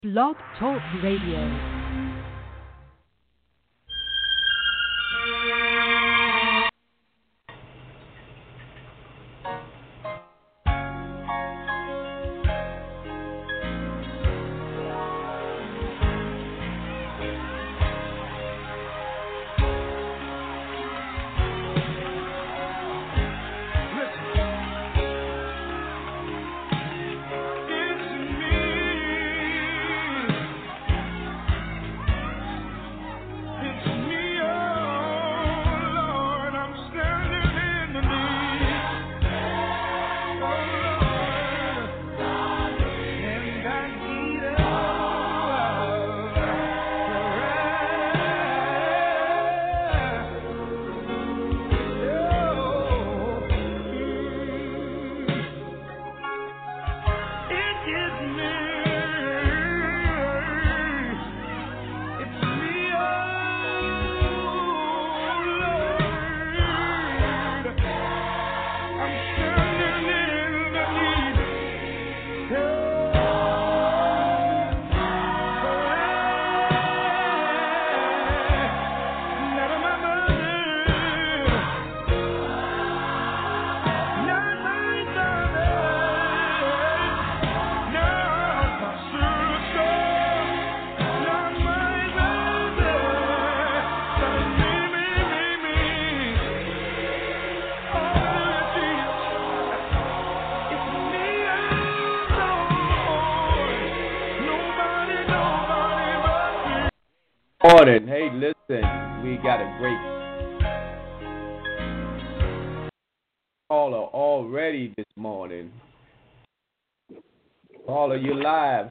Blog Talk Radio. Morning. Hey, listen, we got a great caller already this morning. Caller, you live.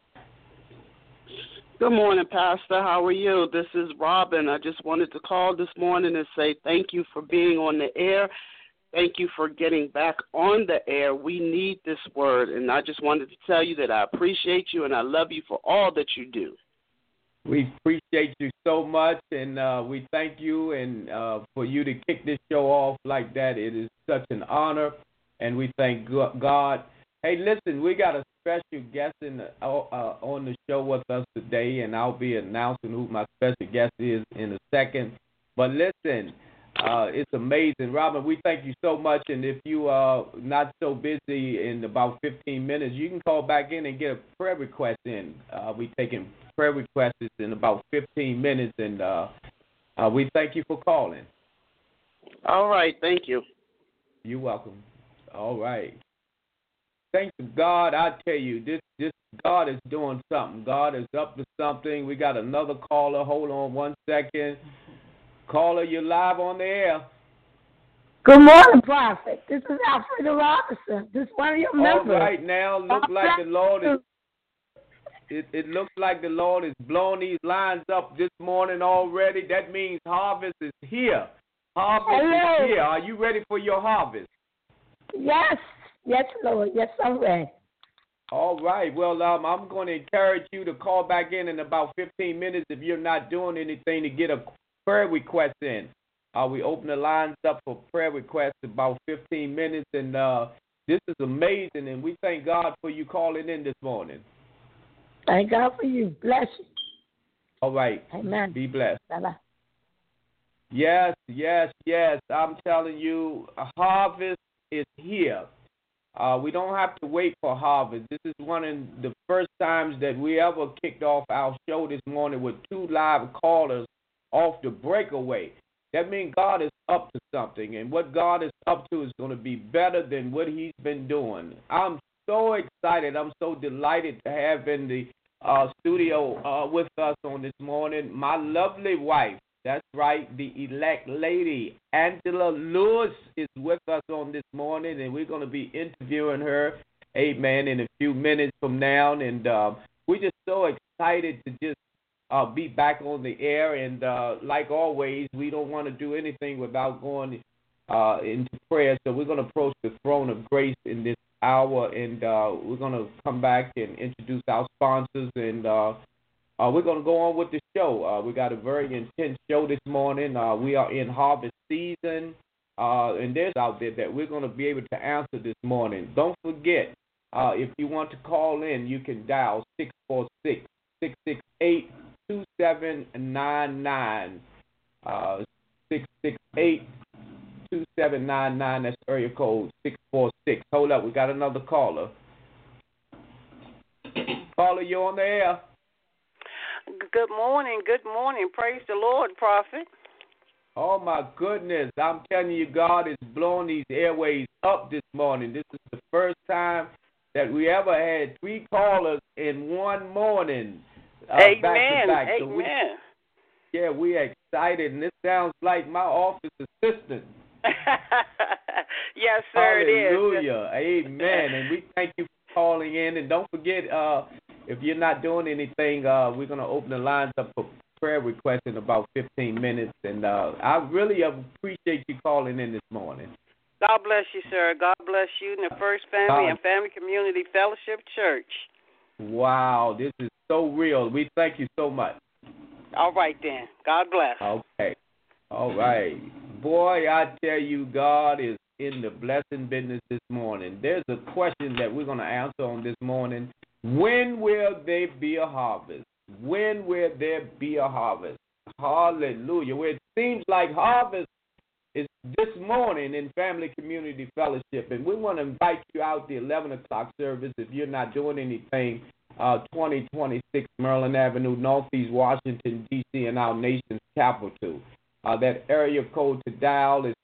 Good morning, Pastor. How are you? This is Robin. I just wanted to call this morning and say thank you for being on the air. Thank you for getting back on the air. We need this word, and I just wanted to tell you that I appreciate you and I love you for all that you do. We appreciate you so much, and we thank you, and for you to kick this show off like that. It is such an honor, and we thank God. Hey, listen, we got a special guest on the show with us today, and I'll be announcing who my special guest is in a second. But listen, it's amazing. Robin, we thank you so much, and if you are not so busy in about 15 minutes, you can call back in and get a prayer request in. We taking prayer requests in about 15 minutes, and we thank you for calling. All right, thank you. You're welcome. All right. Thanks to God, I tell you, this God is doing something. God is up to something. We got another caller. Hold on one second. Caller, you're live on the air. Good morning, Prophet. This is Alfredo Robinson. This is one of your members. All right, now look like the Lord is. It looks like the Lord is blowing these lines up this morning already. That means harvest is here. Harvest is here. Are you ready for your harvest? Yes. Yes, Lord. Yes, I'm ready. All right. Well, I'm going to encourage you to call back in about 15 minutes if you're not doing anything to get a prayer request in. We open the lines up for prayer requests in about 15 minutes, and this is amazing, and we thank God for you calling in this morning. Thank God for you. Bless you. All right. Amen. Be blessed. Bye-bye. Yes. I'm telling you, a harvest is here. We don't have to wait for harvest. This is one of the first times that we ever kicked off our show this morning with 2 live callers off the breakaway. That means God is up to something, and what God is up to is going to be better than what he's been doing. I'm so excited. I'm so delighted to have in the studio with us on this morning my lovely wife. That's right, the elect lady, Angela Lewis, is with us on this morning, and we're going to be interviewing her, amen, in a few minutes from now. And we're just so excited to just be back on the air. And like always, we don't want to do anything without going into prayer. So we're going to approach the throne of grace in this hour, and we're going to come back and introduce our sponsors, and we're going to go on with the show. We got a very intense show this morning. We are in harvest season, and there's out there that we're going to be able to answer this morning. Don't forget, If you want to call in, you can dial 646-668-2799. 668-2799. That's area code 646. Hold up, we got another caller. Caller, you on the air? Good morning. Good morning. Praise the Lord, Prophet. Oh, my goodness. I'm telling you, God is blowing these airways up this morning. This is the first time that we ever had 3 callers in one morning. Amen. Back to back. Amen. So we're excited, and this sounds like my office assistant. Yes, sir, Hallelujah. it is. Amen. And we thank you for calling in. And don't forget, if you're not doing anything, we're going to open the lines up for prayer requests in about 15 minutes. And I really appreciate you calling in this morning. God bless you, sir. God bless you and the First Family and Family Community Fellowship Church. Wow, this is so real. We thank you so much. All right, then. God bless. Okay. All right. Boy, I tell you, God is in the blessing business this morning. There's a question that we're going to answer on this morning. When will there be a harvest? When will there be a harvest? Hallelujah. Well, it seems like harvest is this morning in Family Community Fellowship, and we want to invite you out the 11 o'clock service if you're not doing anything. 2026 Maryland Avenue, Northeast Washington, D.C., and our nation's capital. That area code to dial is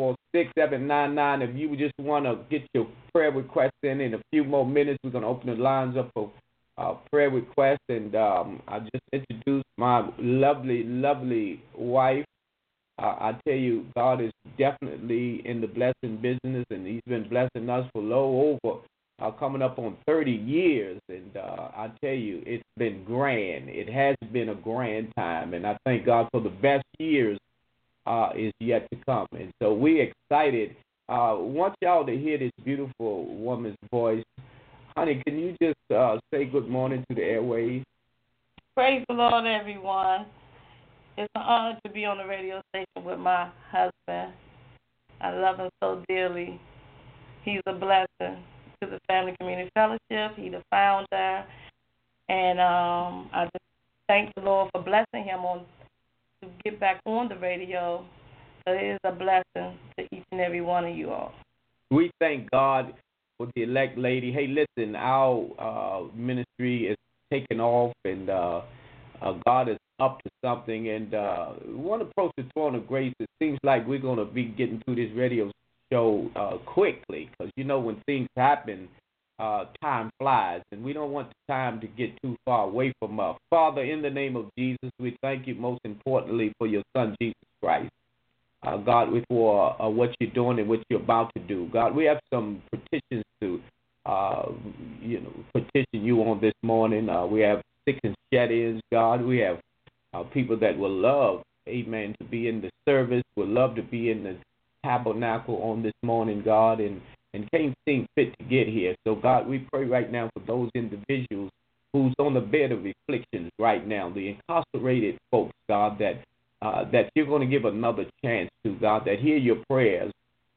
646-799. If you just want to get your prayer request in a few more minutes, we're going to open the lines up for prayer requests. And I just introduced my lovely, lovely wife. I tell you, God is definitely in the blessing business, and he's been blessing us for over coming up on 30 years. And I tell you, it's been grand. It has been a grand time, and I thank God for the best years is yet to come. And so we're excited. Want y'all to hear this beautiful woman's voice. Honey, can you just say good morning to the airwaves? Praise the Lord, everyone. It's an honor to be on the radio station with my husband. I love him so dearly. He's a blessing to the Family Community Fellowship. He's the founder. And I just thank the Lord for blessing him to get back on the radio. So it is a blessing to each and every one of you all. We thank God for the elect lady. Hey, listen, our ministry is taking off, and God is up to something. And we want to approach the throne of grace. It seems like we're going to be getting through this radio show quickly, because, you know, when things happen, time flies, and we don't want the time to get too far away from us. Father, in the name of Jesus, we thank you most importantly for your son, Jesus Christ. God, for what you're doing and what you're about to do. God, we have some petitions to, petition you on this morning. We have sick and shed-ins, God. We have people that will love, amen, to be in the service, would love to be in the tabernacle on this morning, God, and can't seem fit to get here. So, God, we pray right now for those individuals who's on the bed of afflictions right now, the incarcerated folks, God, that you're going to give another chance to, God, that hear your prayers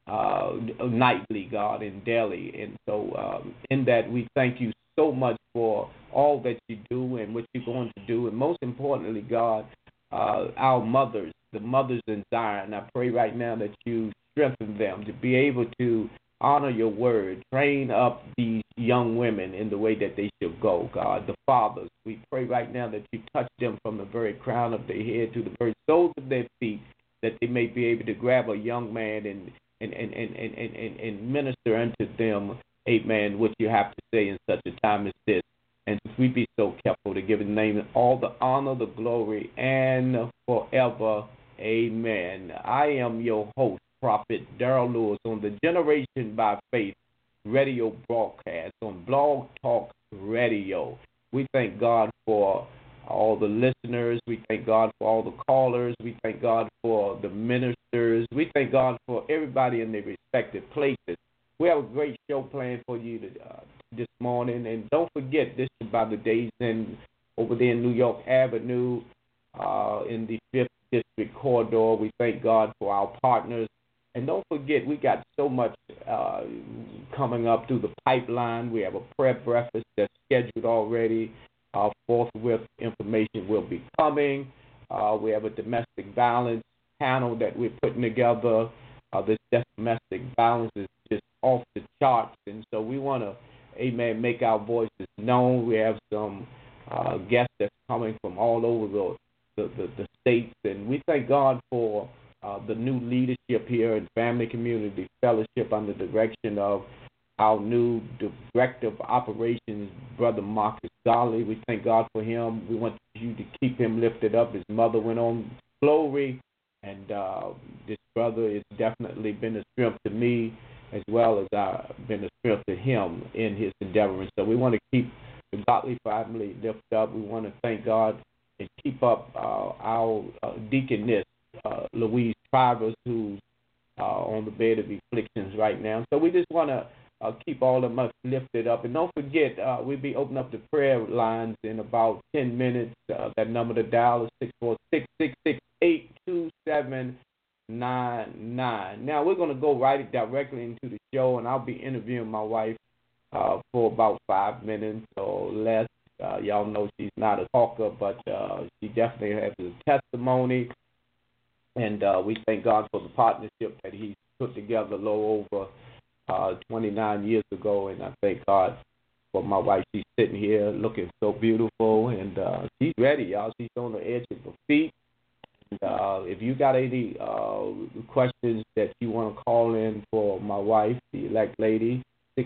nightly, God, and daily. And so in that, we thank you so much for all that you do and what you're going to do. And most importantly, God, our mothers, the mothers in Zion, I pray right now that you strengthen them to be able to honor your word, train up these young women in the way that they should go, God. The fathers, we pray right now that you touch them from the very crown of their head to the very soles of their feet, that they may be able to grab a young man and minister unto them, amen, what you have to say in such a time as this. And we be so careful to give his name all the honor, the glory, and forever, amen. I am your host, Prophet Darrell Lewis, on the Generation by Faith radio broadcast on Blog Talk Radio. We thank God for all the listeners. We thank God for all the callers. We thank God for the ministers. We thank God for everybody in their respective places. We have a great show planned for you this morning. And don't forget, this is about the days over there in New York Avenue in the 5th District corridor. We thank God for our partners And don't forget, we got so much coming up through the pipeline. We have a prayer breakfast that's scheduled already. Forthwith information will be coming. We have a domestic violence panel that we're putting together. This domestic violence is just off the charts, and so we want to, amen, make our voices known. We have some guests that's coming from all over the states, and we thank God for the new leadership here in Family Community Fellowship under the direction of our new Director of Operations, Brother Marcus Golly. We thank God for him. We want you to keep him lifted up. His mother went on glory, and this brother has definitely been a strength to me as well as I've been a strength to him in his endeavor. And so we want to keep the Godly family lifted up. We want to thank God and keep up our deaconess, Louise Travers, who's on the bed of afflictions right now. So we just want to keep all of us lifted up. And don't forget, we'll be opening up the prayer lines in about 10 minutes. That number to dial is 646-668-2799. Now, we're going to go right directly into the show, and I'll be interviewing my wife for about 5 minutes or less. Y'all know she's not a talker, but she definitely has a testimony. And we thank God for the partnership that He's put together a little over 29 years ago. And I thank God for my wife. She's sitting here looking so beautiful, and she's ready, y'all. She's on the edge of her feet. And if you got any questions that you want to call in for my wife, the elect lady,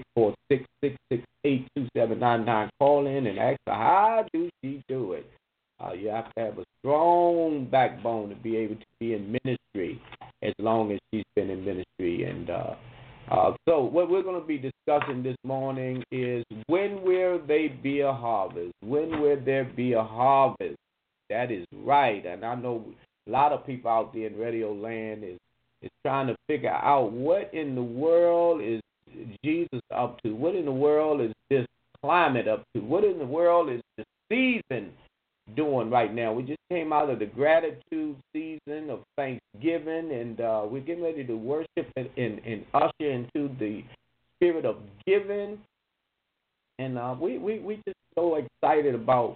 646-668-2799. Call in and ask her, how do she do it? You have to have a strong backbone to be able to be in ministry as long as she's been in ministry. And so what we're going to be discussing this morning is, when will there be a harvest? When will there be a harvest? That is right. And I know a lot of people out there in radio land is trying to figure out, what in the world is Jesus up to? What in the world is this climate up to? What in the world is the season doing right now? We just came out of the gratitude season of Thanksgiving, and we're getting ready to worship and usher into the spirit of giving. And we just so excited about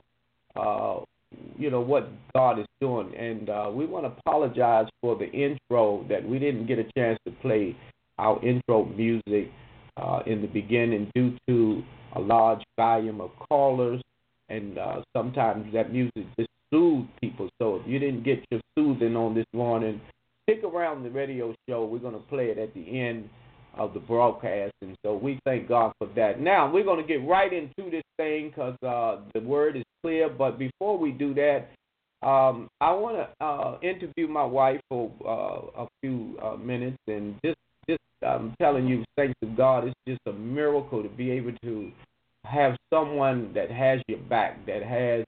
what God is doing. And we want to apologize for the intro, that we didn't get a chance to play our intro music in the beginning due to a large volume of callers, and sometimes that music just soothes people. So if you didn't get your soothing on this morning, stick around the radio show. We're going to play it at the end of the broadcast, and so we thank God for that. Now, we're going to get right into this thing because the word is clear, but before we do that, I want to interview my wife for a few minutes, and just I'm telling you, thanks to God, it's just a miracle to be able to have someone that has your back, that has,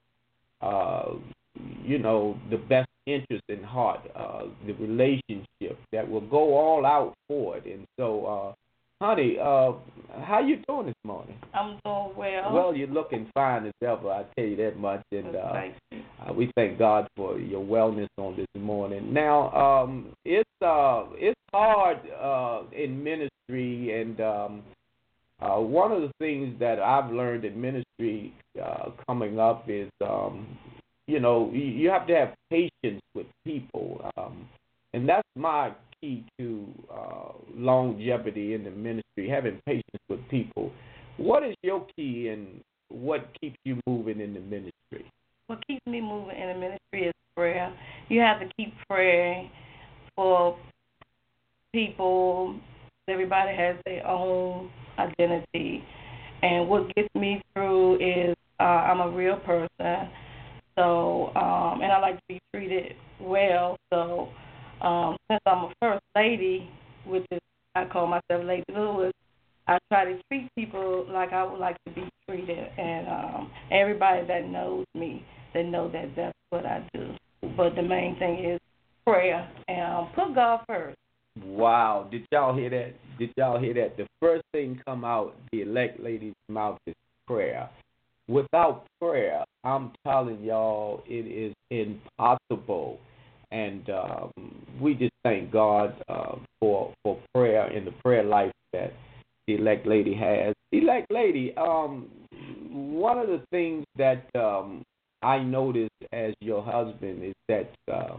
the best interest in heart, the relationship, that will go all out for it. And so, honey, how you doing this morning? I'm doing well. Well, you're looking fine as ever, I tell you that much. And we thank God for your wellness on this morning. Now, it's hard in ministry, and one of the things that I've learned in ministry coming up is, you have to have patience with people, and that's my key to longevity in the ministry, having patience with people. What is your key, and what keeps you moving in the ministry? What keeps me moving in the ministry is prayer. You have to keep praying for people. Everybody has their own identity, and what gets me through is I'm a real person, so and I like to be treated well. So since I'm a first lady, which is, I call myself Lady Lewis, I try to treat people like I would like to be treated, and everybody that knows me, they know that that's what I do. But the main thing is prayer, and put God first. Wow. Did y'all hear that? The first thing come out the elect lady's mouth is prayer. Without prayer, I'm telling y'all, it is impossible And we just thank God for prayer and the prayer life that the elect lady has. Elect lady, one of the things that I noticed as your husband is that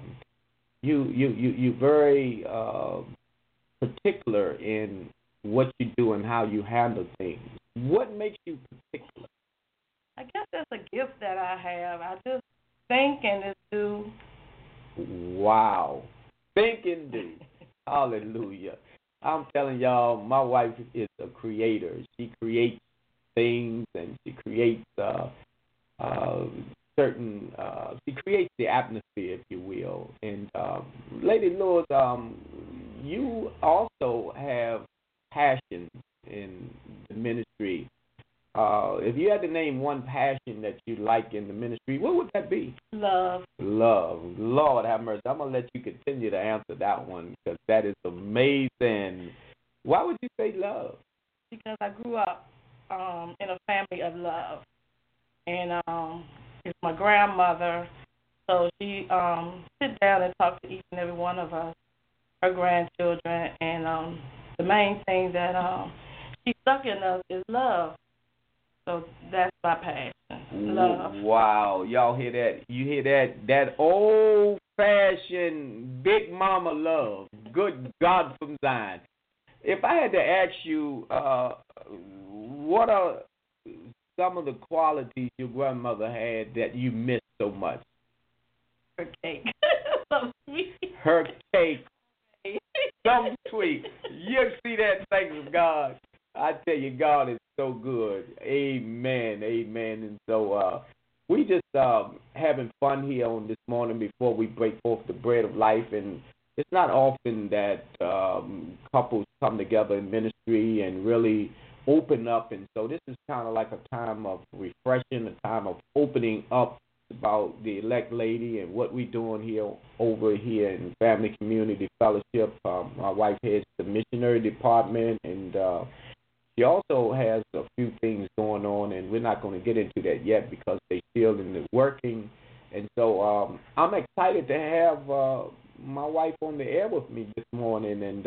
you very particular in what you do and how you handle things. What makes you particular? I guess that's a gift that I have. I just think and just do. Wow. Think and do. Hallelujah. I'm telling y'all, my wife is a creator. She creates things and she creates she creates the atmosphere, if you will. And Lady Lewis, you also have passion in the ministry. If you had to name one passion that you like in the ministry, what would that be? Love. Love. Lord have mercy. I'm going to let you continue to answer that one because that is amazing. Why would you say love? Because I grew up in a family of love. And it's my grandmother. So she sit down and talk to each and every one of us, her grandchildren. And the main thing that she stuck in us is love. So that's my passion, love. Wow. Y'all hear that? You hear that? That old-fashioned Big Mama love. Good God from Zion. If I had to ask you, what are some of the qualities your grandmother had that you miss so much? Her cake. So sweet. Her cake. So sweet. You see that? Thanks to God. I tell you, God is so good. Amen. Amen. And so we just having fun here on this morning before we break forth the bread of life. And it's not often that couples come together in ministry and really open up. And so this is kind of like a time of refreshing, a time of opening up about the elect lady and what we're doing here over here in Family Community Fellowship. My wife heads the missionary department, and she also has a few things going on, and we're not going to get into that yet because they're still in the working. And so I'm excited to have my wife on the air with me this morning. And,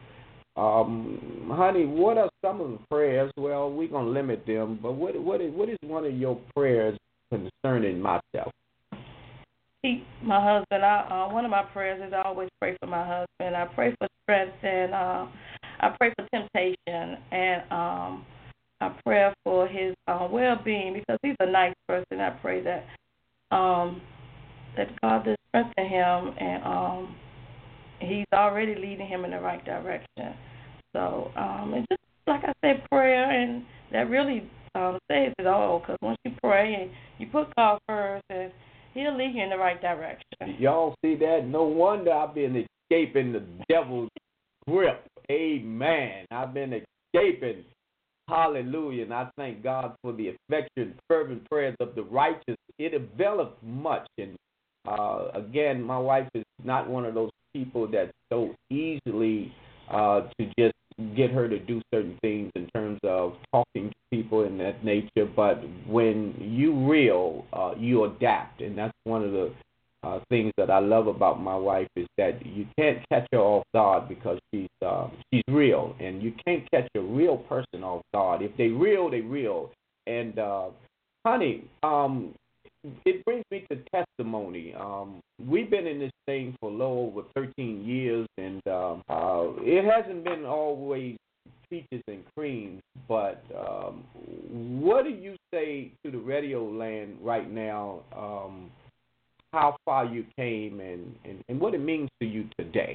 honey, what are some of the prayers? Well, we're going to limit them, but what is one of your prayers concerning myself? My husband, one of my prayers is I always pray for my husband. I pray for strength, and I pray for temptation, and I pray for his well-being because he's a nice person. I pray that God will strengthen him, and he's already leading him in the right direction. So it's just like I said, prayer, and that really says it all, because once you pray and you put God first, and he'll lead you in the right direction. Y'all see that? No wonder I've been escaping the devil's grip. Amen. I've been escaping. Hallelujah. And I thank God for the effectual and fervent prayers of the righteous. It availeth much. And again, my wife is not one of those people that's so easily to just get her to do certain things in terms of talking to people in that nature. But when you real, you adapt. And that's one of the things that I love about my wife is that you can't catch her off guard because she's real, and you can't catch a real person off guard. If they real, they real. And honey, it brings me to testimony. We've been in this thing for a little over 13 years, and it hasn't been always peaches and creams, but what do you say to the radio land right now, how far you came and what it means to you today?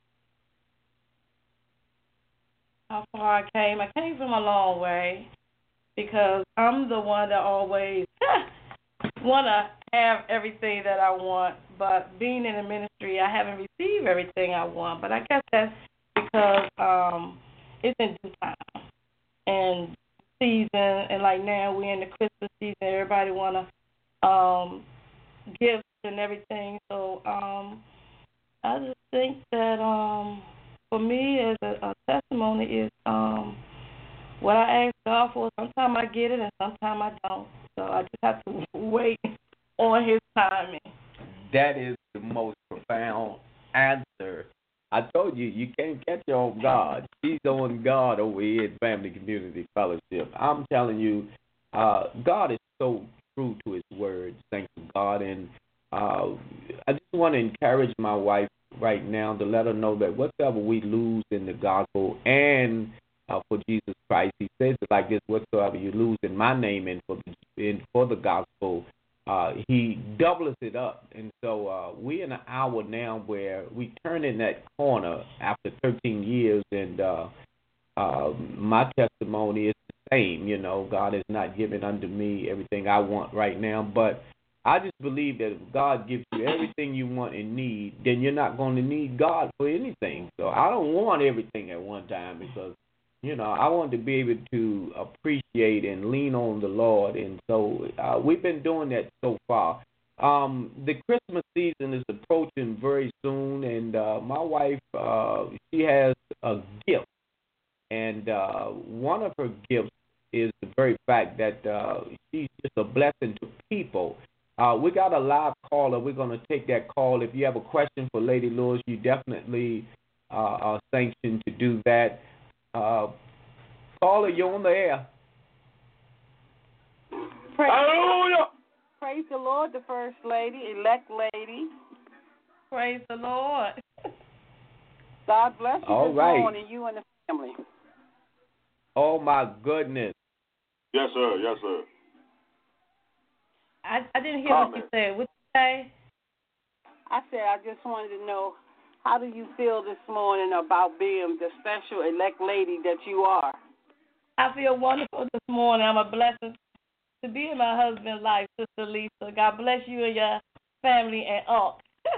How far I came from a long way, because I'm the one that always want to have everything that I want, but being in the ministry, I haven't received everything I want. But I guess that's because it's in due time and season, and like now we're in the Christmas season. Everybody want to gifts and everything. So I just think that for me as a testimony is what I ask God for. Sometimes I get it and sometimes I don't. So I just have to wait on his timing. That is the most profound told you, you can't catch her on God. She's on God over here in Family Community Fellowship. I'm telling you, God is so true to his word. Thank you, God. And I just want to encourage my wife right now to let her know that whatever we lose in the gospel and for Jesus Christ, he says it like this: whatsoever you lose in my name and for the gospel, he doubles it up. And so we're in an hour now where we turn in that corner after 13 years, and my testimony is the same. You know, God has not given unto me everything I want right now, but I just believe that if God gives you everything you want and need, then you're not going to need God for anything. So I don't want everything at one time because, you know, I want to be able to appreciate and lean on the Lord. And so we've been doing that so far. The Christmas season is approaching very soon, and my wife, she has a gift. And one of her gifts is the very fact that she's just a blessing to people. We got a live caller. We're going to take that call. If you have a question for Lady Lewis, you definitely are sanctioned to do that. Caller, you're on the air. Hallelujah! Praise the Lord, the First Lady, elect lady. Praise the Lord. God bless you All this right. morning, you and the family. Oh, my goodness. Yes, sir. Yes, sir. I didn't hear what you said. What did you say? I said I just wanted to know, how do you feel this morning about being the special elect lady that you are? I feel wonderful this morning. I'm a blessing to be in my husband's life, Sister Lisa. God bless you and your family and all.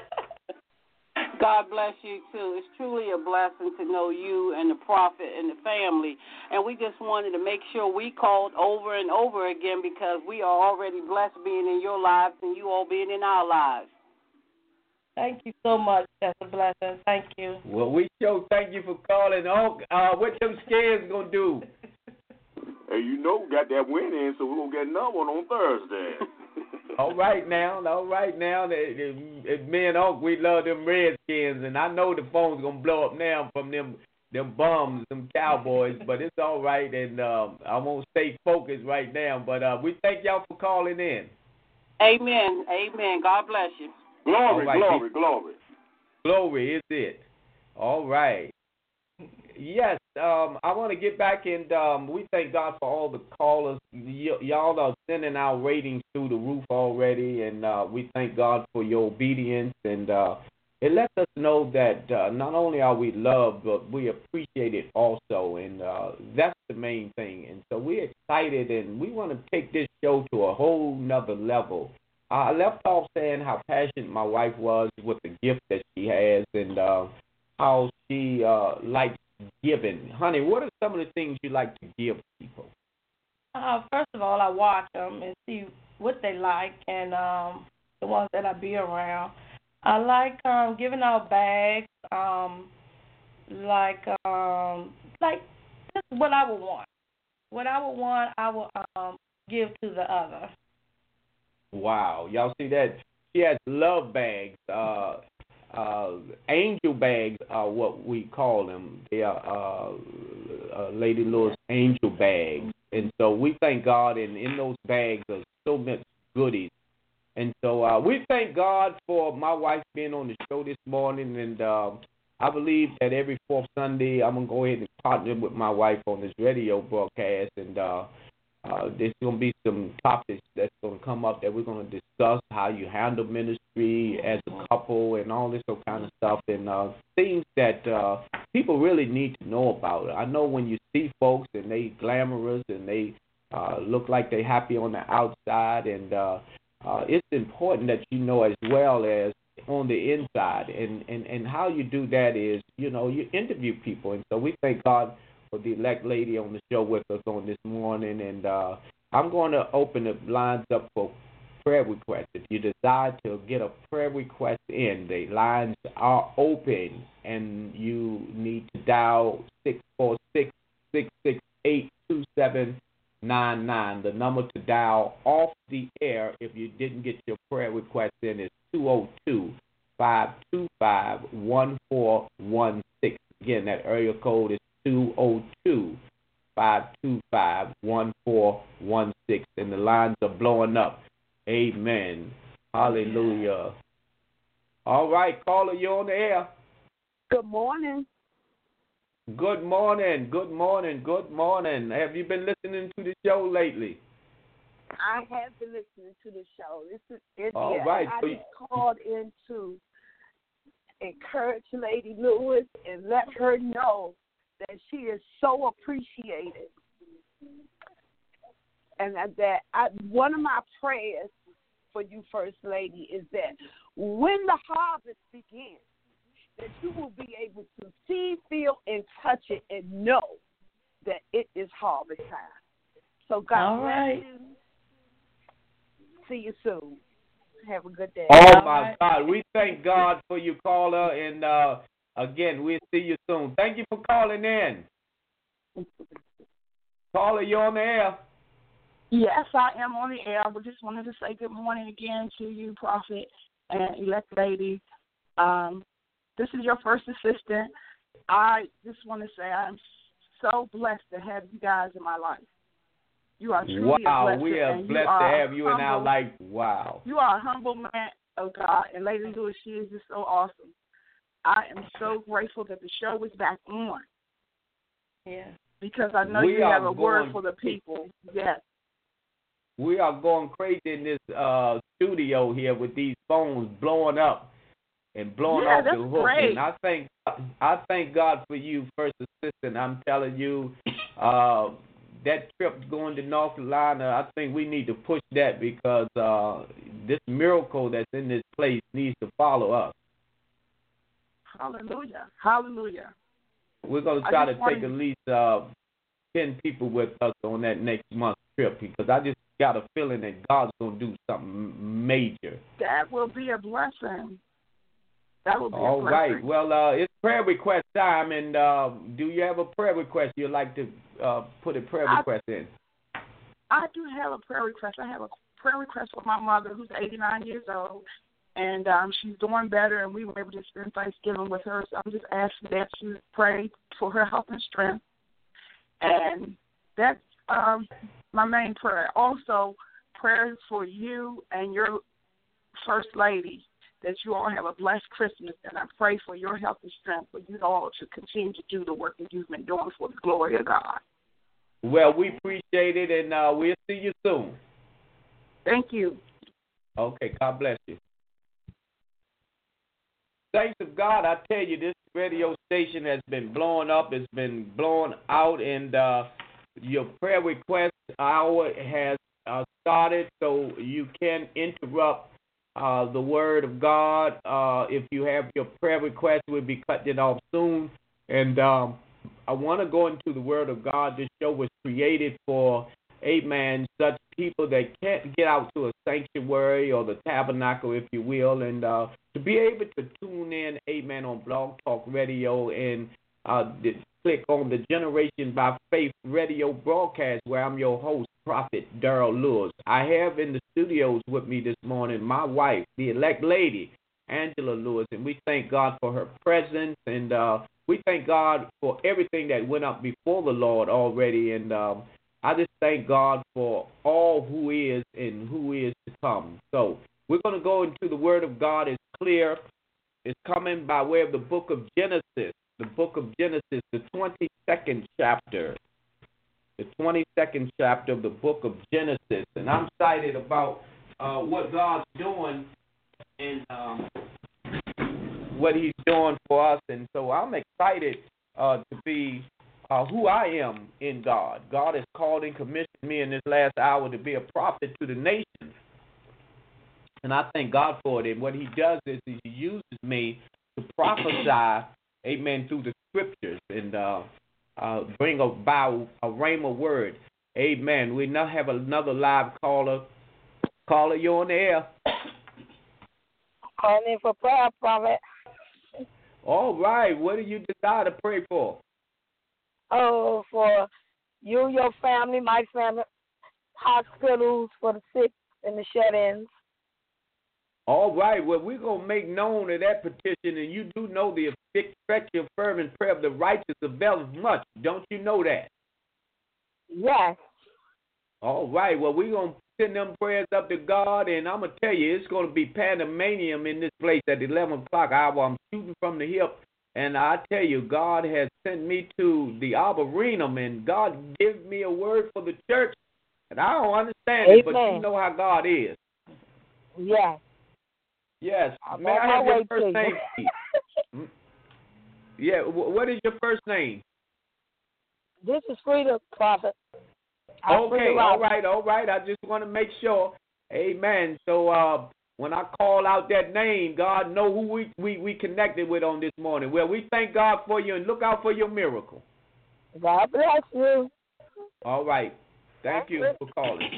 God bless you, too. It's truly a blessing to know you and the prophet and the family. And we just wanted to make sure we called over and over again because we are already blessed being in your lives and you all being in our lives. Thank you so much. That's a blessing. Thank you. Well, we sure thank you for calling. What them scares going to do? Hey, you know we got that win in, so we're going to get another one on Thursday. All right now. Me and Unc, we love them Redskins, and I know the phone's going to blow up now from them bums, them Cowboys, but it's all right, and I won't stay focused right now, but we thank y'all for calling in. Amen. Amen. God bless you. Glory, right, glory, glory. Glory is it. All right. Yes, I want to get back and we thank God for all the callers. Y'all are sending our ratings through the roof already, and we thank God for your obedience. And it lets us know that not only are we loved, but we appreciate it also, and that's the main thing. And so we're excited, and we want to take this show to a whole nother level. I left off saying how passionate my wife was with the gift that she has, and how she likes giving. Honey, what are some of the things you like to give people? First of all, I watch them and see what they like, and the ones that I be around. I like giving out bags, like just what I would want. What I would want, I will give to the other. Wow, y'all see that? She has love bags. Angel bags are what we call them. They are Lady Lewis angel bags. And so we thank God, and in those bags are so much goodies. And so we thank God for my wife being on the show this morning. And I believe that every fourth Sunday I'm going to go ahead and partner with my wife on this radio broadcast. And there's going to be some topics that's going to come up that we're going to discuss, how you handle ministry as a couple and all this kind of stuff, and things that people really need to know about. I know when you see folks and they glamorous and they look like they're happy on the outside, and it's important that you know as well as on the inside. And how you do that is, you know, you interview people. And so we thank God for the elect lady on the show with us on this morning, and I'm going to open the lines up for prayer requests. If you desire to get a prayer request in, the lines are open, and you need to dial 646-668-2799. The number to dial off the air if you didn't get your prayer request in is 525-1416. Again, that area code is 202-525-1416. And the lines are blowing up. Amen. Hallelujah. All right, caller, you're on the air. Good morning. Good morning. Good morning. Good morning. Have you been listening to the show lately? I have been listening to the show. This is India. All right. I just called in to encourage Lady Lewis and let her know that she is so appreciated. And that one of my prayers for you, First Lady, is that when the harvest begins, that you will be able to see, feel, and touch it and know that it is harvest time. So God bless you. See you soon. Have a good day. Oh, my God. We thank God for you, caller. And, again, we'll see you soon. Thank you for calling in. Caller, you're on the air. Yes, I am on the air. I just wanted to say good morning again to you, Prophet and Elect Lady. This is your first assistant. I just want to say I'm so blessed to have you guys in my life. You are truly a blessing. We are blessed to have you in our life. Wow. You are a humble man of God, and Lady Lewis, she is just so awesome. I am so grateful that the show is back on. Yeah. Because I know you have a word for the people. Yes. We are going crazy in this studio here with these phones blowing up and blowing off the hook. Great. And I thank God for you, First Assistant. I'm telling you, that trip going to North Carolina, I think we need to push that because this miracle that's in this place needs to follow us. Hallelujah. Hallelujah. We're going to try to take at least 10 people with us on that next month's trip because I just got a feeling that God's going to do something major. That will be a blessing. That will be all a blessing. Right. Well, it's prayer request time, and do you have a prayer request you'd like to put a prayer request in? I do have a prayer request. I have a prayer request for my mother, who's 89 years old, and she's doing better, and we were able to spend Thanksgiving with her. So I'm just asking that you pray for her health and strength, and that's my main prayer. Also, prayers for you and your First Lady, that you all have a blessed Christmas, and I pray for your health and strength, for you all to continue to do the work that you've been doing for the glory of God. Well, we appreciate it, and we'll see you soon. Thank you. Okay, God bless you. Thanks to God, I tell you, this radio station has been blowing up. It's been blowing out, and your prayer request hour has started, so you can interrupt the word of God. If you have your prayer request, we'll be cutting it off soon. And I want to go into the word of God. This show was created for, amen, such people that can't get out to a sanctuary or the tabernacle, if you will, and to be able to tune in, amen, on Blog Talk Radio and click on the Generation by Faith radio broadcast where I'm your host, Prophet Darrell Lewis. I have in the studios with me this morning my wife, the elect lady, Angela Lewis, and we thank God for her presence, and we thank God for everything that went up before the Lord already, and I just thank God for all who is and who is to come. So we're going to go into the Word of God. It's clear. It's coming by way of the book of Genesis. The book of Genesis, the 22nd chapter. The 22nd chapter of the book of Genesis. And I'm excited about what God's doing and what he's doing for us. And so I'm excited to be who I am in God. God has called and commissioned me in this last hour to be a prophet to the nations. And I thank God for it. And what he does is he uses me to prophesy, amen, through the scriptures and bring about a rhema word. Amen. We now have another live caller. Caller, you're on the air. Calling in for prayer, Prophet. All right. What do you desire to pray for? Oh, for you, your family, my family, hospitals for the sick and the shut-ins. All right. Well, we're going to make known of that petition, and you do know the effective, fervent prayer of the righteous availeth much. Don't you know that? Yes. All right. Well, we're going to send them prayers up to God, and I'm going to tell you, it's going to be pandemonium in this place at 11 o'clock hour. I'm shooting from the hip, and I tell you, God has sent me to the Arboretum, and God gave me a word for the church, and I don't understand it, but you know how God is. Yes. Yes. May I have your first name, please? Yeah, what is your first name? This is Frida, Prophet. Okay, all right. I just want to make sure. Amen. So when I call out that name, God know who we connected with on this morning. Well, we thank God for you and look out for your miracle. God bless you. All right. Thank you for calling.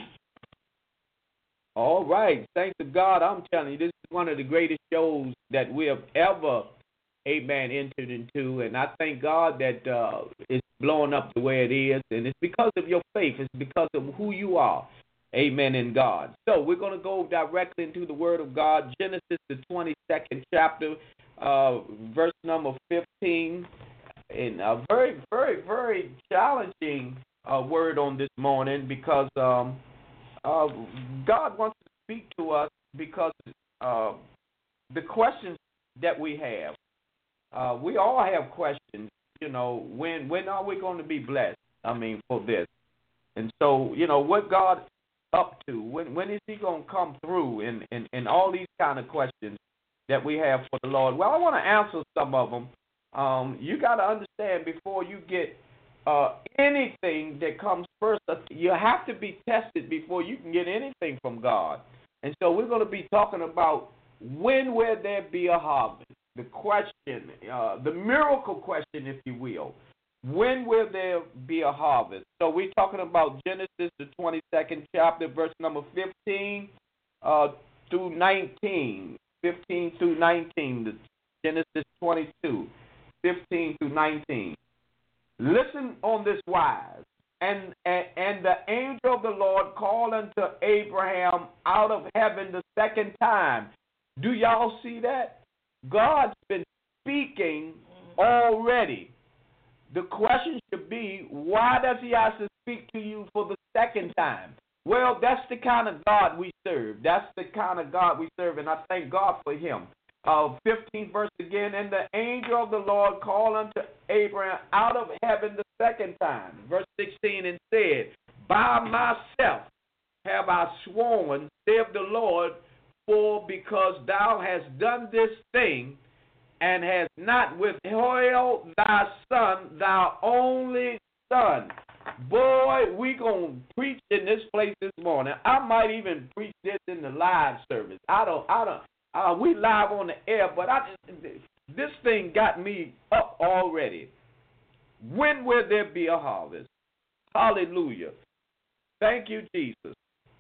All right. Thanks to God, I'm telling you, this is one of the greatest shows that we have ever, amen, entered into. And I thank God that it's blowing up the way it is. And it's because of your faith. It's because of who you are, amen, in God. So we're going to go directly into the Word of God. Genesis, the 22nd chapter, verse number 15. And a very, very, very challenging word on this morning because God wants to speak to us because the questions that we have, we all have questions, you know, when are we going to be blessed, for this? And so, you know, what God up to, when is he going to come through and all these kind of questions that we have for the Lord? Well, I want to answer some of them. You got to understand before you get anything that comes first, you have to be tested before you can get anything from God. And so we're going to be talking about when will there be a harvest? The question, the miracle question, if you will. When will there be a harvest? So we're talking about Genesis, the 22nd chapter, verse number 15 through 19. 15 through 19, Genesis 22, 15 through 19. Listen on this wise. And the angel of the Lord called unto Abraham out of heaven the second time. Do y'all see that? God's been speaking already. The question should be, why does he have to speak to you for the second time? Well, that's the kind of God we serve. That's the kind of God we serve, and I thank God for him. 15th verse again, and the angel of the Lord called unto Abraham out of heaven the second time. Verse 16, and said, by myself have I sworn, saith the Lord, for because thou hast done this thing, and hast not withheld thy son, thy only son. Boy, we going to preach in this place this morning. I might even preach this in the live service. We live on the air, but this thing got me up already. When will there be a harvest? Hallelujah. Thank you, Jesus.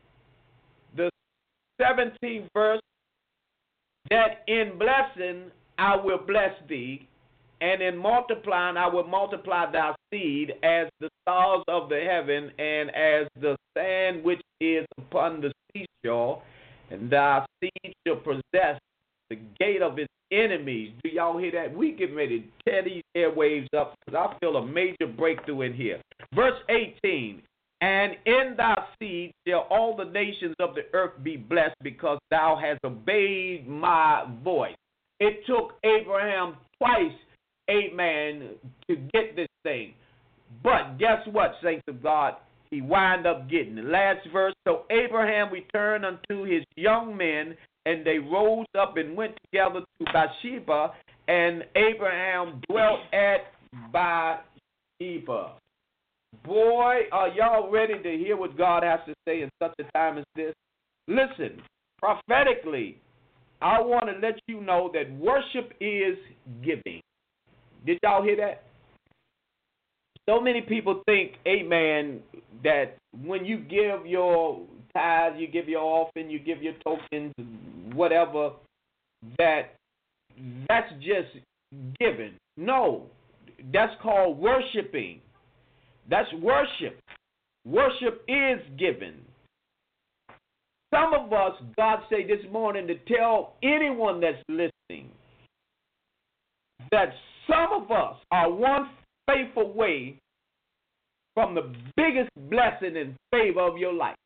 The 17th verse, that in blessing I will bless thee, and in multiplying I will multiply thy seed as the stars of the heaven and as the sand which is upon the seashore, and thy seed shall possess the gate of his enemies. Do y'all hear that? We getting ready to tear these airwaves up because I feel a major breakthrough in here. Verse 18, and in thy seed shall all the nations of the earth be blessed because thou hast obeyed my voice. It took Abraham twice, amen, to get this thing. But guess what, saints of God? He wind up getting the last verse. So Abraham returned unto his young men, and they rose up and went together to Bathsheba, and Abraham dwelt at Bathsheba. Boy, are y'all ready to hear what God has to say in such a time as this? Listen, prophetically, I want to let you know that worship is giving. Did y'all hear that? So many people think, amen, that when you give your tithe, you give your offering, you give your tokens, whatever, that's just giving. No, that's called worshiping. That's worship. Worship is giving. some of us, God say this morning to tell anyone that's listening that some of us are one faith away from the biggest blessing and favor of your life.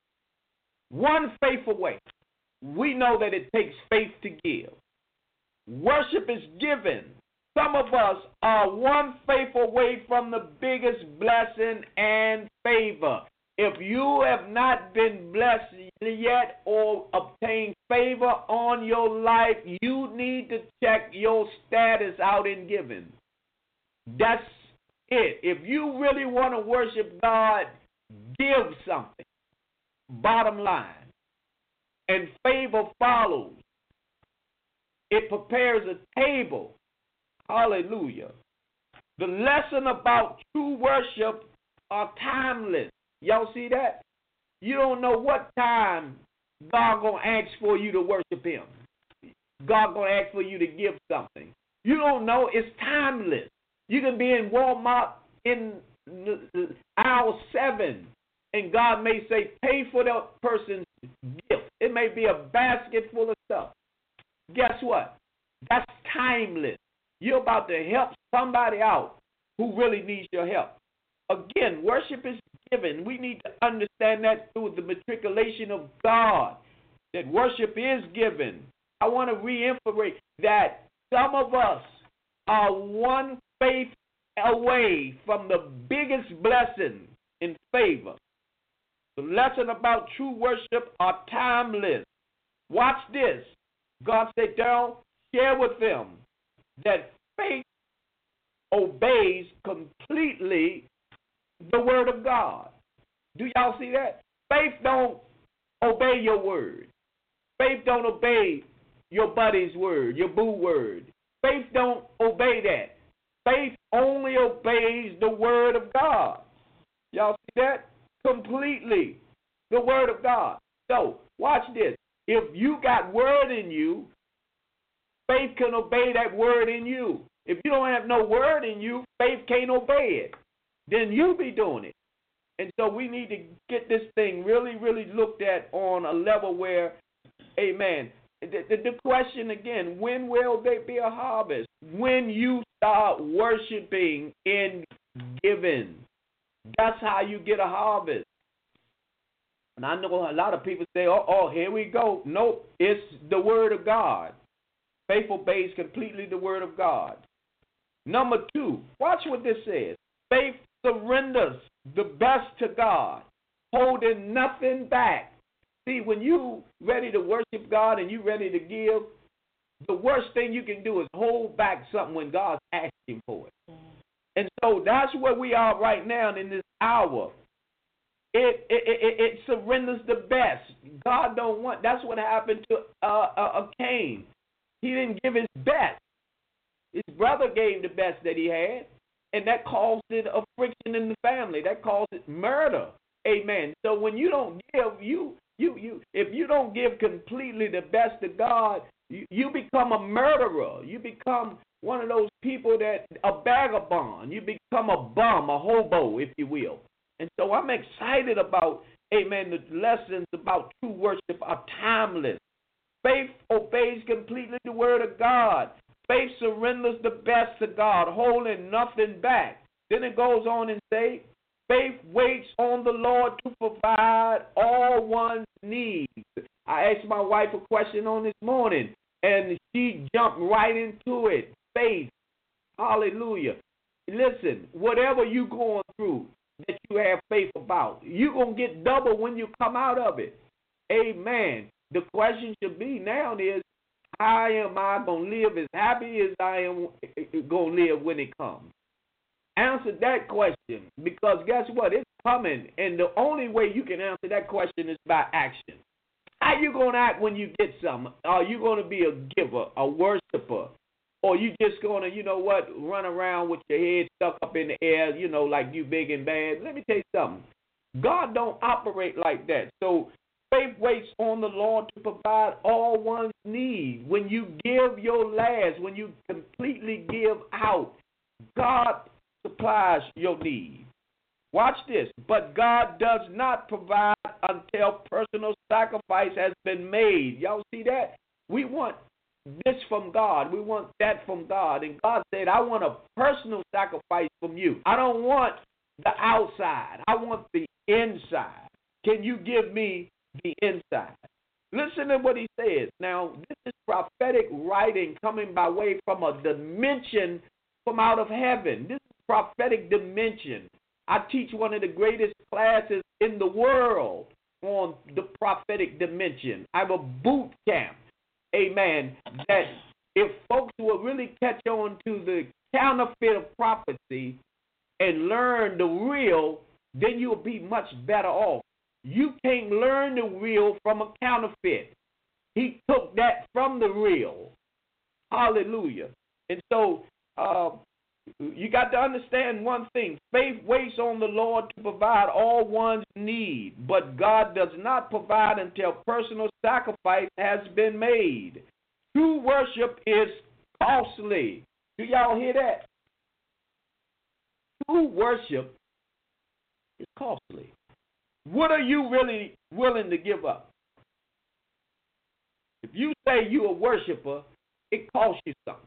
One faith away. We know that it takes faith to give. Worship is given. Some of us are one faith away from the biggest blessing and favor. If you have not been blessed yet or obtained favor on your life, you need to check your status out in giving. That's it. If you really want to worship God, give something. Bottom line. And favor follows. It prepares a table. Hallelujah. The lesson about true worship are timeless. Y'all see that? You don't know what time God going to ask for you to worship him. God going to ask for you to give something. You don't know. It's timeless. You can be in Walmart in aisle 7, and God may say, pay for that person's gift. It may be a basket full of stuff. Guess what? That's timeless. You're about to help somebody out who really needs your help. Again, worship is given. We need to understand that through the matriculation of God, that worship is given. I want to reiterate that some of us are one faith away from the biggest blessing in favor. The lesson about true worship are timeless. Watch this. God said, Daryl, share with them that faith obeys completely the word of God. Do y'all see that? Faith don't obey your word. Faith don't obey your buddy's word, your boo word. Faith don't obey that. Faith only obeys the word of God. Y'all see that? Completely. The word of God. So, watch this. If you got word in you, faith can obey that word in you. If you don't have no word in you, faith can't obey it. Then you be doing it. And so we need to get this thing really, really looked at on a level where, amen. The question again, when will there be a harvest? When you start worshiping in giving. That's how you get a harvest. And I know a lot of people say, oh, here we go. Nope, it's the word of God. Faith obeys completely the word of God. Number 2, watch what this says. Faith surrenders the best to God, holding nothing back. See, when you ready to worship God and you ready to give, the worst thing you can do is hold back something when God's asking for it. And so that's where we are right now in this hour. It surrenders the best. God don't want. That's what happened to Cain. He didn't give his best. His brother gave the best that he had, and that caused it a friction in the family. That caused it murder. Amen. So when you don't give, if you don't give completely the best to God, you become a murderer. You become one of those people that a vagabond. You become a bum, a hobo, if you will. And so I'm excited about, amen, the lessons about true worship are timeless. Faith obeys completely the word of God. Faith surrenders the best to God, holding nothing back. Then it goes on and say, faith waits on the Lord to provide all one's needs. I asked my wife a question on this morning, and she jumped right into it. Faith. Hallelujah. Listen, whatever you're going through that you have faith about, you're going to get double when you come out of it. Amen. The question should be now is, how am I going to live as happy as I am going to live when it comes? Answer that question, because guess what? It's coming, and the only way you can answer that question is by action. How you going to act when you get something? Are you going to be a giver, a worshiper, or you just going to, run around with your head stuck up in the air, like you big and bad? Let me tell you something. God don't operate like that. So faith waits on the Lord to provide all one's need. When you give your last, when you completely give out, God supplies your need. Watch this. But God does not provide until personal sacrifice has been made. Y'all see that? We want this from God. We want that from God. And God said, I want a personal sacrifice from you. I don't want the outside. I want the inside. Can you give me the inside? Listen to what he says. Now, this is prophetic writing coming by way from a dimension from out of heaven. This is prophetic dimension. I teach one of the greatest classes in the world on the prophetic dimension. I have a boot camp, amen, that if folks will really catch on to the counterfeit of prophecy and learn the real, then you'll be much better off. You can't learn the real from a counterfeit. He took that from the real. Hallelujah. And so you got to understand one thing. Faith waits on the Lord to provide all one's need, but God does not provide until personal sacrifice has been made. True worship is costly. Do y'all hear that? True worship is costly. What are you really willing to give up? If you say you're a worshiper, it costs you something.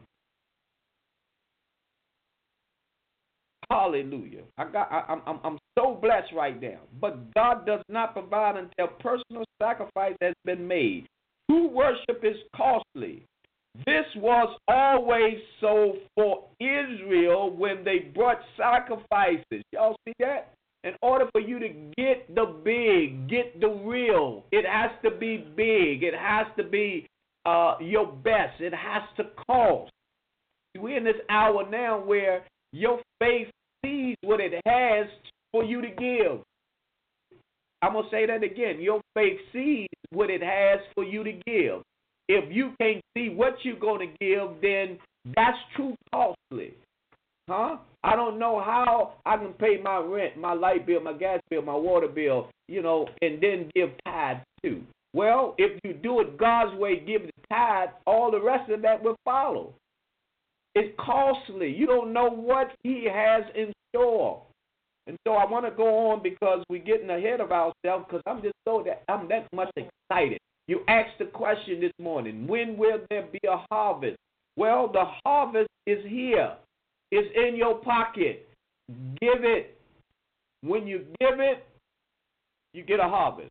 Hallelujah. I'm so blessed right now. But God does not provide until personal sacrifice has been made. True worship is costly. This was always so for Israel when they brought sacrifices. Y'all see that? In order for you to get the big, get the real, it has to be big. It has to be your best. It has to cost. We're in this hour now where your faith sees what it has for you to give. I'm going to say that again. Your faith sees what it has for you to give. If you can't see what you're going to give, then that's too costly. Huh? I don't know how I can pay my rent, my light bill, my gas bill, my water bill, and then give tithe too. Well, if you do it God's way, give the tithe, all the rest of that will follow. It's costly. You don't know what he has in store. And so I want to go on because we're getting ahead of ourselves because I'm that much excited. You asked the question this morning, when will there be a harvest? Well, the harvest is here. It's in your pocket. Give it. When you give it, you get a harvest.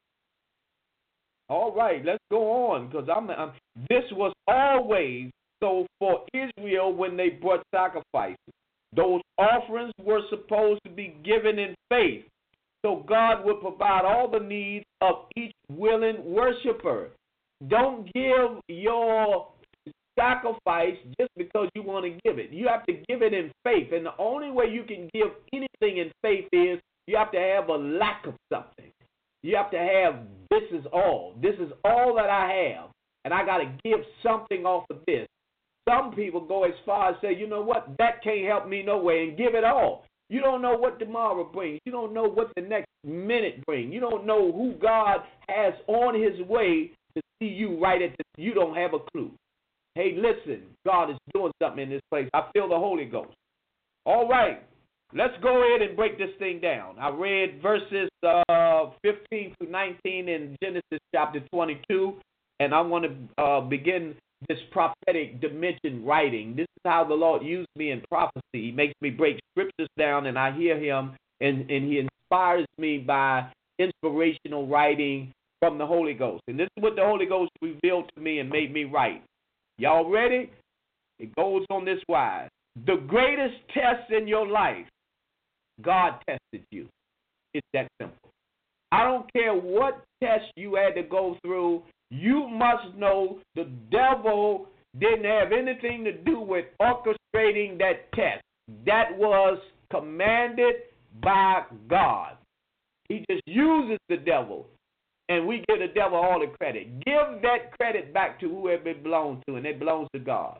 All right, let's go on because this was always so for Israel when they brought sacrifices. Those offerings were supposed to be given in faith. So God will provide all the needs of each willing worshiper. Don't give your sacrifice just because you want to give it. You have to give it in faith. And the only way you can give anything in faith is you have to have a lack of something. You have to have, this is all. This is all that I have. And I got to give something off of this. Some people go as far as say, you know what, that can't help me no way, and give it all. You don't know what tomorrow brings. You don't know what the next minute brings. You don't know who God has on his way to see you right at this. You don't have a clue. Hey, listen, God is doing something in this place. I feel the Holy Ghost. All right, let's go ahead and break this thing down. I read verses 15 through 19 in Genesis chapter 22, and I want to begin this prophetic dimension writing. This is how the Lord used me in prophecy. He makes me break scriptures down, and I hear him, and he inspires me by inspirational writing from the Holy Ghost. And this is what the Holy Ghost revealed to me and made me write. Y'all ready? It goes on this wise. The greatest test in your life, God tested you. It's that simple. I don't care what test you had to go through. You must know the devil didn't have anything to do with orchestrating that test. That was commanded by God. He just uses the devil, and we give the devil all the credit. Give that credit back to whoever it belongs to, and it belongs to God.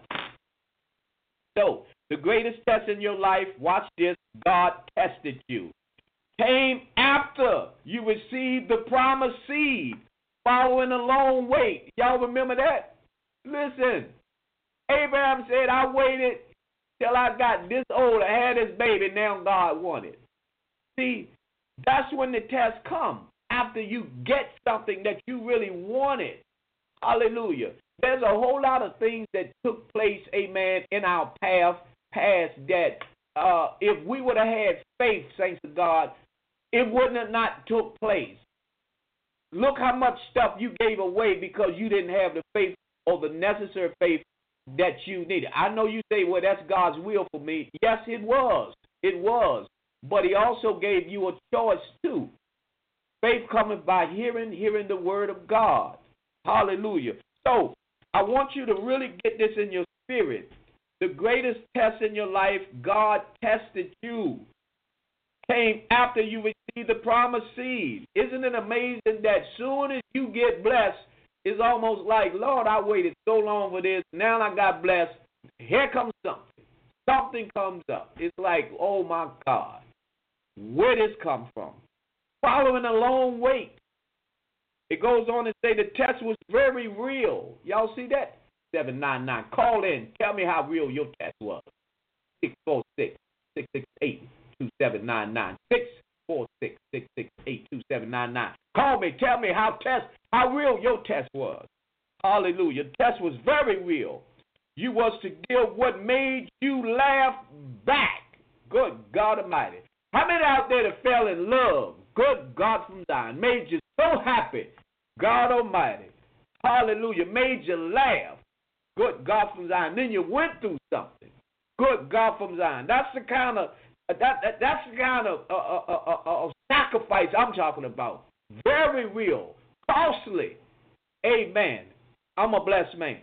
So, the greatest test in your life, watch this, God tested you. Came after you received the promised seed. Following a long wait. Y'all remember that? Listen, Abraham said, I waited till I got this old. I had this baby. Now God wanted. See, that's when the test comes, after you get something that you really wanted. Hallelujah. There's a whole lot of things that took place, amen, in our past that if we would have had faith, saints of God, it wouldn't have not took place. Look how much stuff you gave away because you didn't have the faith or the necessary faith that you needed. I know you say, well, that's God's will for me. Yes, it was. It was. But he also gave you a choice too. Faith cometh by hearing the word of God. Hallelujah. So I want you to really get this in your spirit. The greatest test in your life, God tested you, came after you received the promised seed. Isn't it amazing that soon as you get blessed, it's almost like, Lord, I waited so long for this. Now I got blessed. Here comes something. Something comes up. It's like, oh, my God, where did this come from? Following a long wait. It goes on to say the test was very real. Y'all see that? 799. Call in. Tell me how real your test was. 646-668-2799. 646-668-2799. Call me. Tell me how real your test was. Hallelujah. The test was very real. You was to give what made you laugh back. Good God Almighty. How many out there that fell in love? Good God from Zion. Made you so happy. God Almighty. Hallelujah. Made you laugh. Good God from Zion. Then you went through something. Good God from Zion. That's the kind of sacrifice I'm talking about. Very real. Costly. Amen. I'm a blessed man.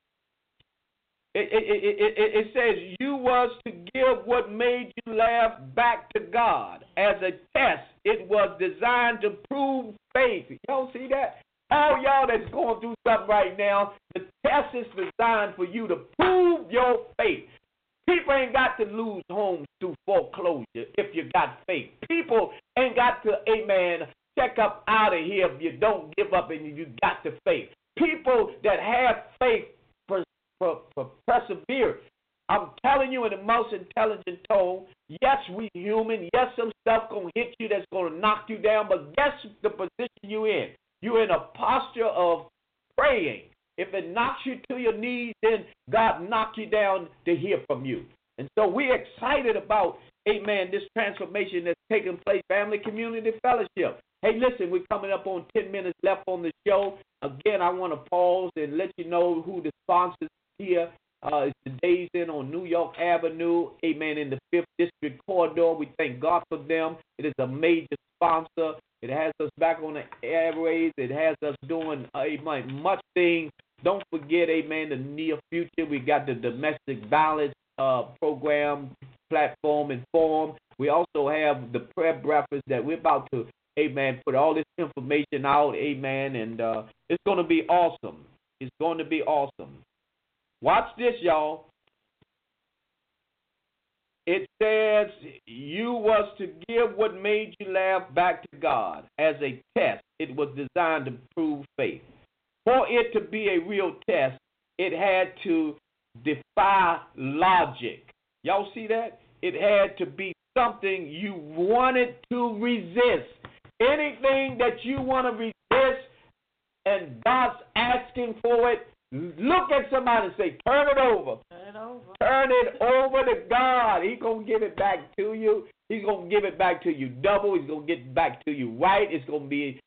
It says you was to give what made you laugh back to God. As a test, it was designed to prove faith. Y'all see that? All y'all that's going through something right now, the test is designed for you to prove your faith. People ain't got to lose homes through foreclosure if you got faith. People ain't got to, amen, check up out of here if you don't give up and you got the faith. People that have faith for perseverance. I'm telling you in the most intelligent tone, yes, we human. Yes, some stuff going to hit you that's going to knock you down, but guess the position you in. You're in a posture of praying. If it knocks you to your knees, then God knock you down to hear from you. And so we're excited about, amen, this transformation that's taking place, family, community, fellowship. Hey, listen, we're coming up on 10 minutes left on the show. Again, I want to pause and let you know who the sponsors here. It's the Days Inn on New York Avenue, amen, in the 5th District Corridor. We thank God for them. It is a major sponsor. It has us back on the airways. It has us doing, amen, much things. Don't forget, amen, the near future. We got the domestic violence program, platform, and forum. We also have the prayer breakfast that we're about to, amen, put all this information out, amen, and it's going to be awesome. It's going to be awesome. Watch this, y'all. It says you was to give what made you laugh back to God as a test. It was designed to prove faith. For it to be a real test, it had to defy logic. Y'all see that? It had to be something you wanted to resist. Anything that you want to resist and God's asking for it, look at somebody and say, turn it over. Turn it over. Turn it over to God. He's going to give it back to you. He's going to give it back to you double. He's going to get it back to you right. It's going to be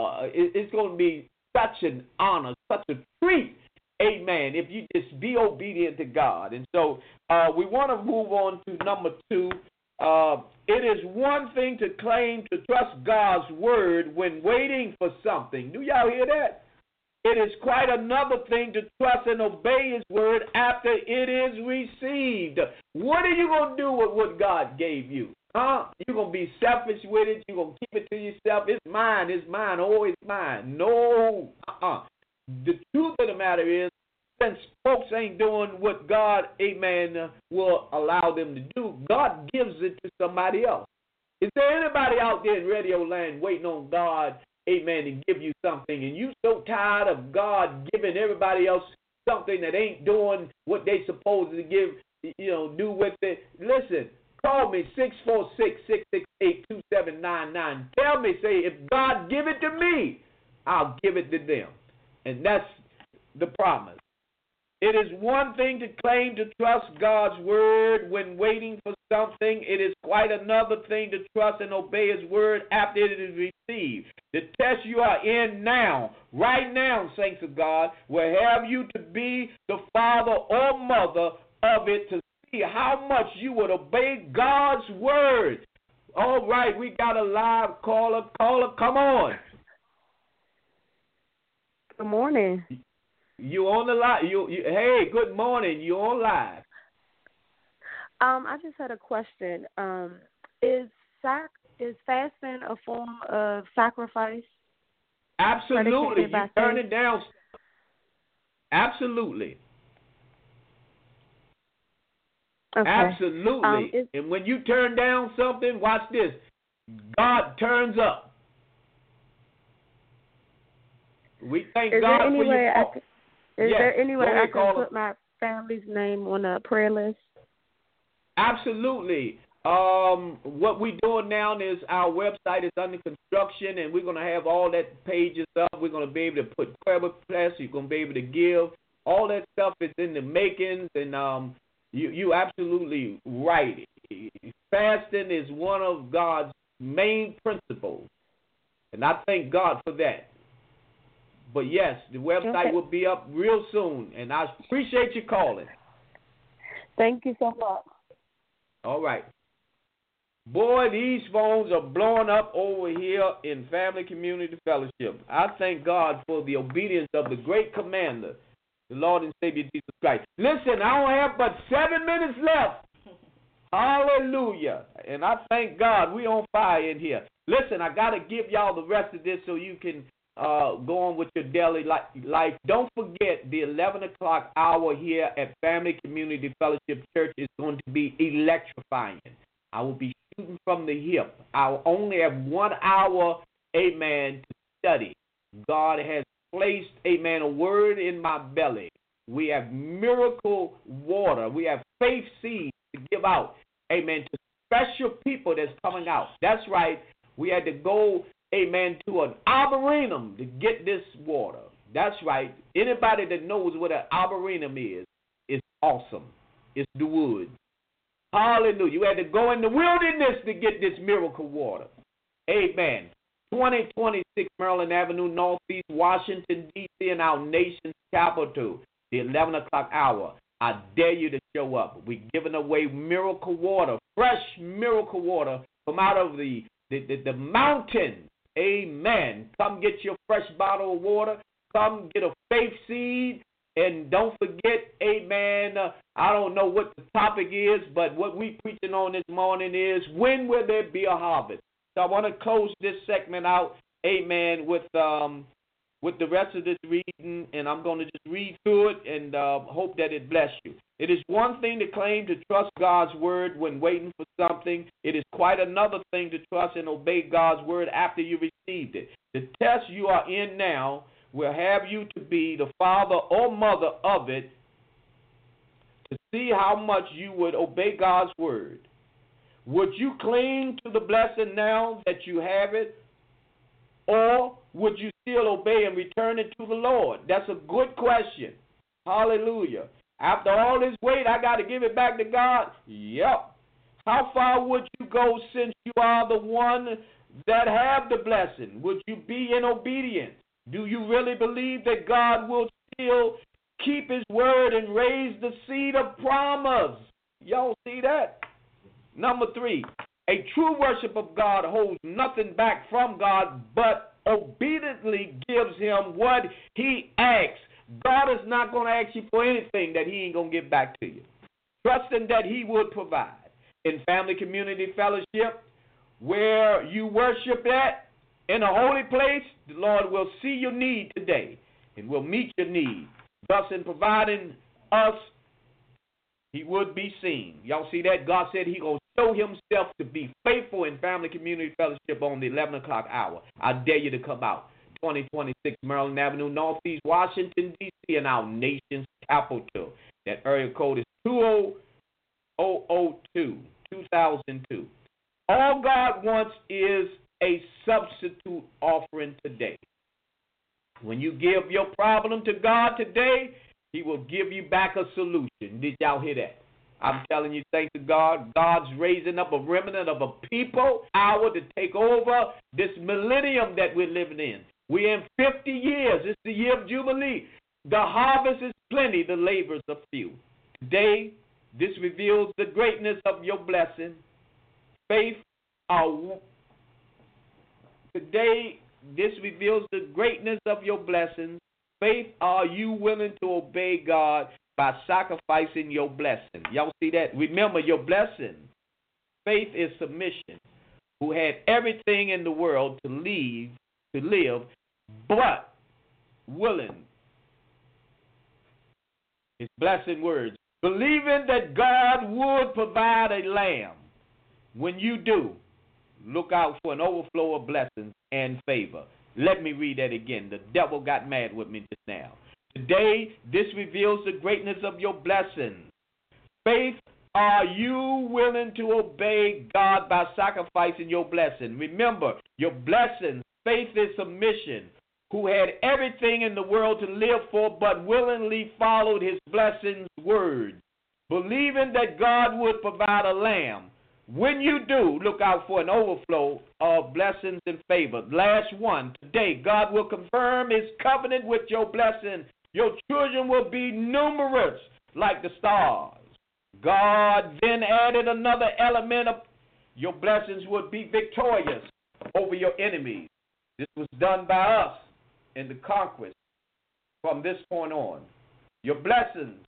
such an honor, such a treat, amen, if you just be obedient to God. And so we want to move on to number 2. It is one thing to claim to trust God's word when waiting for something. Do y'all hear that? It is quite another thing to trust and obey his word after it is received. What are you going to do with what God gave you? You're going to be selfish with it. You're going to keep it to yourself. It's mine. It's mine. Oh, it's mine. No. The truth of the matter is, since folks ain't doing what God, amen, will allow them to do, God gives it to somebody else. Is there anybody out there in radio land waiting on God, amen, to give you something, and you so tired of God giving everybody else something that ain't doing what they supposed to give, do with it? Listen, Call me 646-668-2799. Tell me, say, if God give it to me, I'll give it to them. And that's the promise. It is one thing to claim to trust God's word when waiting for something. It is quite another thing to trust and obey his word after it is received. The test you are in now, right now, saints of God, will have you to be the father or mother of it to see how much you would obey God's word. All right, we got a live caller. Caller, come on. Good morning. You on the live? Hey, good morning. You on live? I just had a question. Is fasting a form of sacrifice? Absolutely. You turn it down. Absolutely. Okay. Absolutely. And when you turn down something, watch this. God turns up. We thank God for your call. Is there any way I can put my family's name on a prayer list? Absolutely. What we're doing now is our website is under construction, and we're going to have all that pages up. We're going to be able to put prayer requests. You're going to be able to give. All that stuff is in the makings, and you absolutely right. Fasting is one of God's main principles, and I thank God for that. But, yes, the website will be up real soon, and I appreciate you calling. Thank you so much. All right. Boy, these phones are blowing up over here in Family Community Fellowship. I thank God for the obedience of the great commander, the Lord and Savior Jesus Christ. Listen, I don't have but 7 minutes left. Hallelujah. And I thank God we on fire in here. Listen, I got to give y'all the rest of this so you can go on with your daily life. Don't forget the 11 o'clock hour here at Family Community Fellowship Church is going to be electrifying. I will be shooting from the hip. I will only have 1 hour, amen, to study. God has placed, amen, a word in my belly. We have miracle water. We have faith seeds to give out, amen, to special people that's coming out. That's right. We had to go, amen, to an arboretum to get this water. That's right. Anybody that knows what an arboretum is, it's awesome. It's the woods. Hallelujah. You had to go in the wilderness to get this miracle water. Amen. 2026 Maryland Avenue, Northeast Washington, D.C., and our nation's capital, the 11 o'clock hour. I dare you to show up. We're giving away miracle water, fresh miracle water from out of the mountains. Amen. Come get your fresh bottle of water. Come get a faith seed. And don't forget, amen, I don't know what the topic is, but what we're preaching on this morning is, when will there be a harvest? So I want to close this segment out, amen, with the rest of this reading, and I'm going to just read through it and hope that it bless you. It is one thing to claim to trust God's word when waiting for something. It is quite another thing to trust and obey God's word after you received it. The test you are in now will have you to be the father or mother of it to see how much you would obey God's word. Would you cling to the blessing now that you have it, or would you still obey and return it to the Lord? That's a good question. Hallelujah. After all this wait, I got to give it back to God? Yep. How far would you go since you are the one that have the blessing? Would you be in obedience? Do you really believe that God will still keep his word and raise the seed of promise? Y'all see that? Number 3, a true worship of God holds nothing back from God, but obediently gives him what he asks. God is not going to ask you for anything that he ain't going to give back to you. Trusting that he would provide. In Family Community Fellowship, where you worship at, in a holy place, the Lord will see your need today and will meet your need. Thus, in providing us, he would be seen. Y'all see that? God said he going to show himself to be faithful in Family Community Fellowship on the 11 o'clock hour. I dare you to come out. 2026 Maryland Avenue, Northeast Washington, D.C., and our nation's capital. That area code is 20002. 2002. All God wants is a substitute offering today. When you give your problem to God today, He will give you back a solution. Did y'all hear that? I'm telling you, thank to God, God's raising up a remnant of a people, hour to take over this millennium that we're living in. We're in 50 years. It's the year of Jubilee. The harvest is plenty, the labors are few. Today, this reveals the greatness of your blessing. Today, this reveals the greatness of your blessings. Faith, are you willing to obey God by sacrificing your blessing? Y'all see that? Remember your blessing. Faith is submission. Who had everything in the world to live, but willing. His blessing words. Believing that God would provide a lamb. When you do, look out for an overflow of blessings and favor. Let me read that again. The devil got mad with me just now. Today, this reveals the greatness of your blessings. Faith, are you willing to obey God by sacrificing your blessing? Remember, your blessings, faith is submission. Who had everything in the world to live for, but willingly followed his blessings' words, believing that God would provide a lamb. When you do, look out for an overflow of blessings and favor. Last one, today, God will confirm his covenant with your blessing. Your children will be numerous like the stars. God then added another element of your blessings would be victorious over your enemies. This was done by us in the conquest from this point on. Your blessings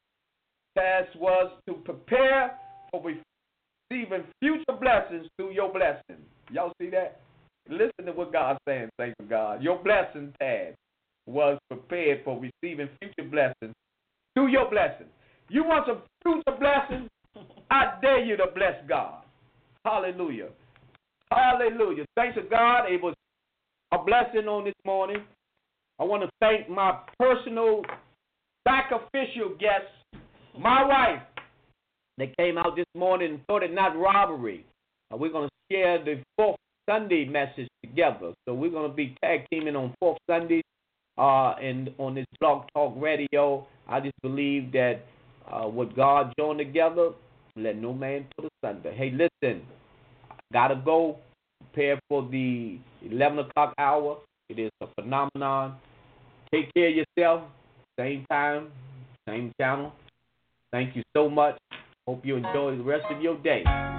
task was to prepare for receiving future blessings through your blessing. Y'all see that? Listen to what God's saying, thank you, God. Your blessing task was prepared for receiving future blessings through your blessing. You want some future blessings? I dare you to bless God. Hallelujah. Hallelujah. Thanks to God, it was a blessing on this morning. I want to thank my personal sacrificial guest, my wife, that came out this morning and thought it not robbery. We're going to share the fourth Sunday message together. So we're going to be tag teaming on fourth Sundays and on this Blog Talk Radio. I just believe that what God joined together, let no man put asunder. Hey, listen, I got to go prepare for the 11 o'clock hour. It is a phenomenon. Take care of yourself. Same time, same channel. Thank you so much. Hope you enjoy the rest of your day.